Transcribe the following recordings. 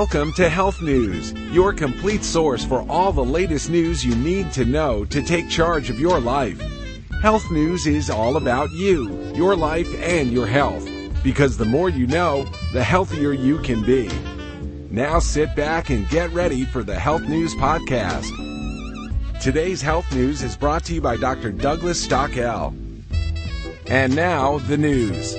Welcome to Health News, your complete source for all the latest news you need to know to take charge of your life. Health News is all about you, your life, and your health. Because the more you know, the healthier you can be. Now sit back and get ready for the Health News Podcast. Today's Health News is brought to you by Dr. Douglas Stockel. And now, the news.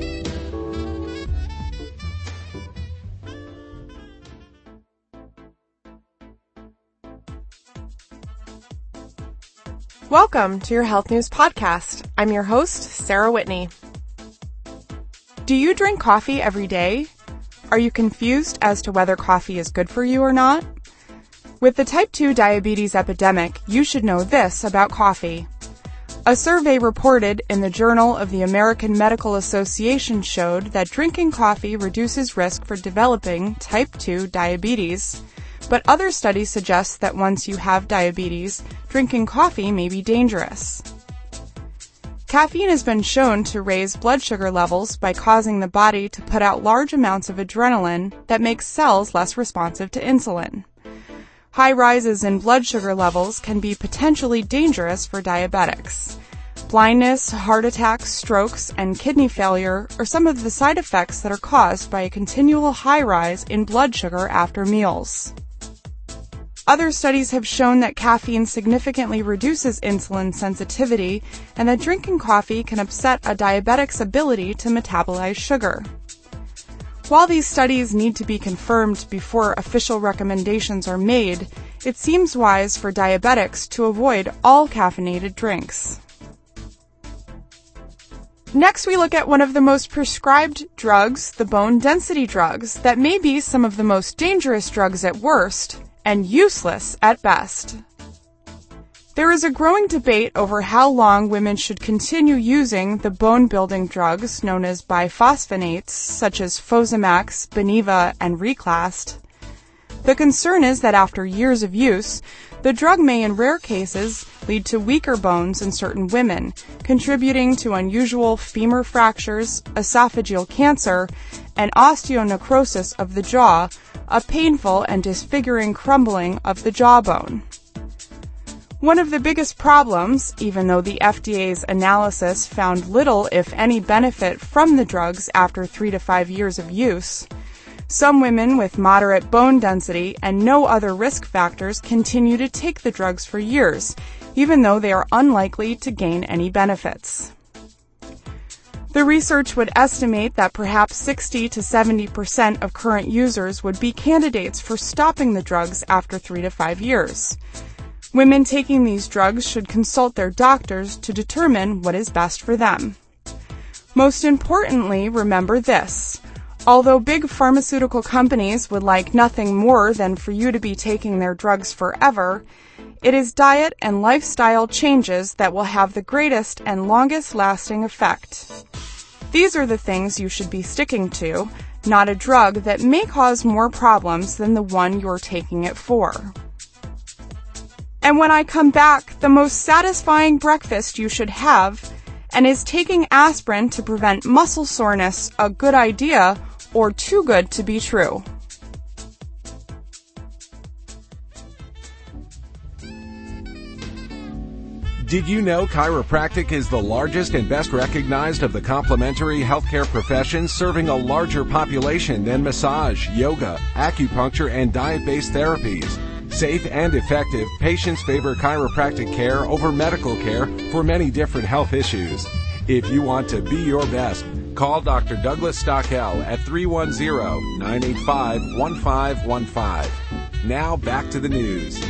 Welcome to your Health News Podcast. I'm your host, Sarah Whitney. Do you drink coffee every day? Are you confused as to whether coffee is good for you or not? With the type 2 diabetes epidemic, you should know this about coffee. A survey reported in the Journal of the American Medical Association showed that drinking coffee reduces risk for developing type 2 diabetes. But other studies suggest that once you have diabetes, drinking coffee may be dangerous. Caffeine has been shown to raise blood sugar levels by causing the body to put out large amounts of adrenaline that makes cells less responsive to insulin. High rises in blood sugar levels can be potentially dangerous for diabetics. Blindness, heart attacks, strokes, and kidney failure are some of the side effects that are caused by a continual high rise in blood sugar after meals. Other studies have shown that caffeine significantly reduces insulin sensitivity and that drinking coffee can upset a diabetic's ability to metabolize sugar. While these studies need to be confirmed before official recommendations are made, it seems wise for diabetics to avoid all caffeinated drinks. Next, we look at one of the most prescribed drugs, the bone density drugs, that may be some of the most dangerous drugs at worst and useless at best. There is a growing debate over how long women should continue using the bone-building drugs known as biphosphonates, such as Fosamax, Beniva, and Reclast. The concern is that after years of use, the drug may in rare cases lead to weaker bones in certain women, contributing to unusual femur fractures, esophageal cancer, and osteonecrosis of the jaw, a painful and disfiguring crumbling of the jawbone. One of the biggest problems, even though the FDA's analysis found little, if any, benefit from the drugs after 3 to 5 years of use, some women with moderate bone density and no other risk factors continue to take the drugs for years, even though they are unlikely to gain any benefits. The research would estimate that perhaps 60 to 70% of current users would be candidates for stopping the drugs after 3 to 5 years. Women taking these drugs should consult their doctors to determine what is best for them. Most importantly, remember this. Although big pharmaceutical companies would like nothing more than for you to be taking their drugs forever, it is diet and lifestyle changes that will have the greatest and longest lasting effect. These are the things you should be sticking to, not a drug that may cause more problems than the one you're taking it for. And when I come back, the most satisfying breakfast you should have, and is taking aspirin to prevent muscle soreness a good idea or too good to be true? Did you know chiropractic is the largest and best recognized of the complementary healthcare professions, serving a larger population than massage, yoga, acupuncture, and diet-based therapies? Safe and effective, patients favor chiropractic care over medical care for many different health issues. If you want to be your best, call Dr. Douglas Stockel at 310-985-1515. Now back to the news.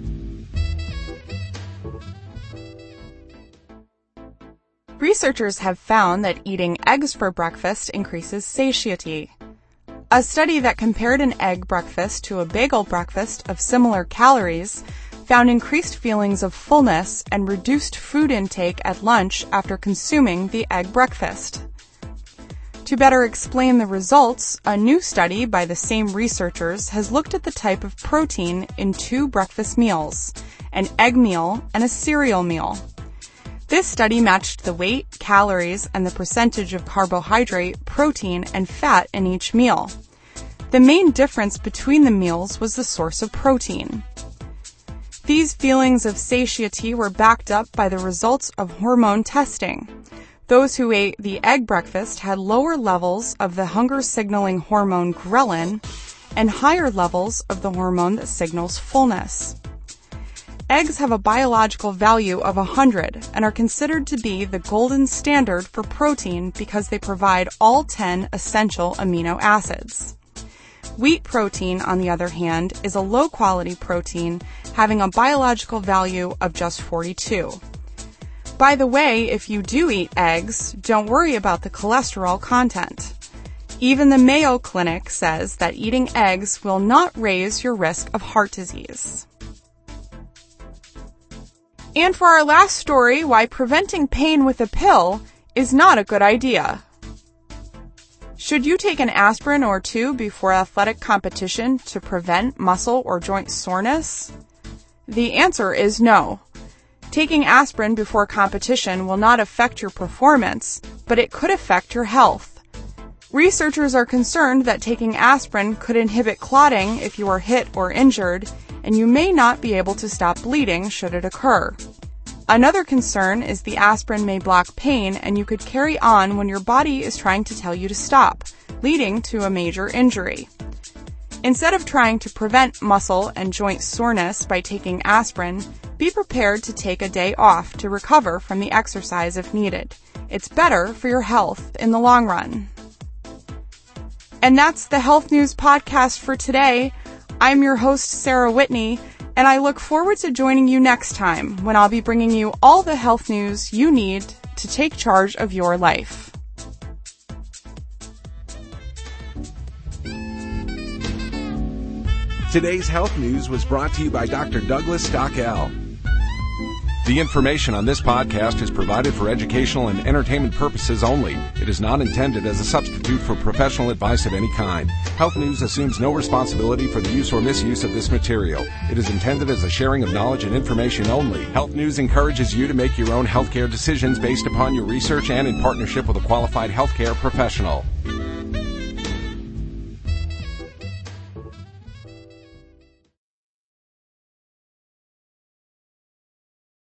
Researchers have found that eating eggs for breakfast increases satiety. A study that compared an egg breakfast to a bagel breakfast of similar calories found increased feelings of fullness and reduced food intake at lunch after consuming the egg breakfast. To better explain the results, a new study by the same researchers has looked at the type of protein in 2 breakfast meals, an egg meal and a cereal meal. This study matched the weight, calories, and the percentage of carbohydrate, protein, and fat in each meal. The main difference between the meals was the source of protein. These feelings of satiety were backed up by the results of hormone testing. Those who ate the egg breakfast had lower levels of the hunger-signaling hormone ghrelin and higher levels of the hormone that signals fullness. Eggs have a biological value of 100 and are considered to be the golden standard for protein because they provide all 10 essential amino acids. Wheat protein, on the other hand, is a low-quality protein having a biological value of just 42. By the way, if you do eat eggs, don't worry about the cholesterol content. Even the Mayo Clinic says that eating eggs will not raise your risk of heart disease. And for our last story, why preventing pain with a pill is not a good idea. Should you take an aspirin or two before athletic competition to prevent muscle or joint soreness? The answer is no. Taking aspirin before competition will not affect your performance, but it could affect your health. Researchers are concerned that taking aspirin could inhibit clotting if you are hit or injured, and you may not be able to stop bleeding should it occur. Another concern is the aspirin may block pain and you could carry on when your body is trying to tell you to stop, leading to a major injury. Instead of trying to prevent muscle and joint soreness by taking aspirin, be prepared to take a day off to recover from the exercise if needed. It's better for your health in the long run. And that's the Health News Podcast for today. I'm your host, Sarah Whitney, and I look forward to joining you next time when I'll be bringing you all the health news you need to take charge of your life. Today's health news was brought to you by Dr. Douglas Stockel. The information on this podcast is provided for educational and entertainment purposes only. It is not intended as a substitute for professional advice of any kind. Health News assumes no responsibility for the use or misuse of this material. It is intended as a sharing of knowledge and information only. Health News encourages you to make your own healthcare decisions based upon your research and in partnership with a qualified healthcare professional.